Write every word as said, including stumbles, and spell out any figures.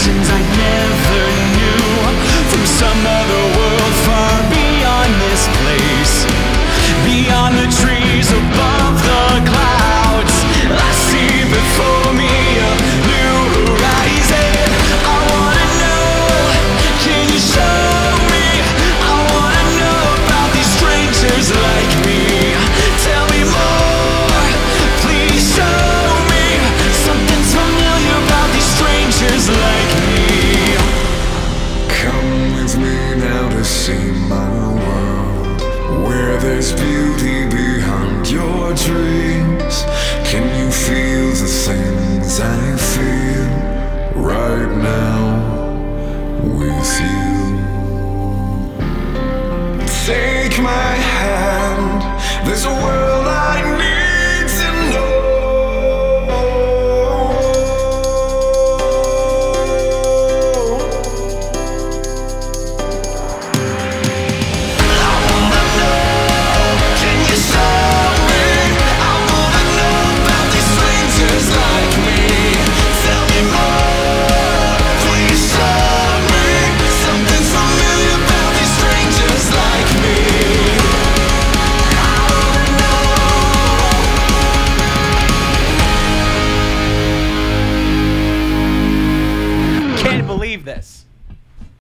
emotions I never knew, from some other world far beyond this place, beyond the trees, above the clouds. I see before me a new horizon. I wanna know, can you show me? I wanna know about these strangers like me. Tell me more, please show me. Something's familiar about these strangers like me. Come with me now to see my world, where there's beauty behind your dreams. Can you feel the things I feel right now with you? Take my hand, there's a world I need to know. I wanna know, can you show me? I wanna know about these strangers like me. Tell me more, please show me. Something's familiar about these strangers like me. I wanna know. Can't believe this.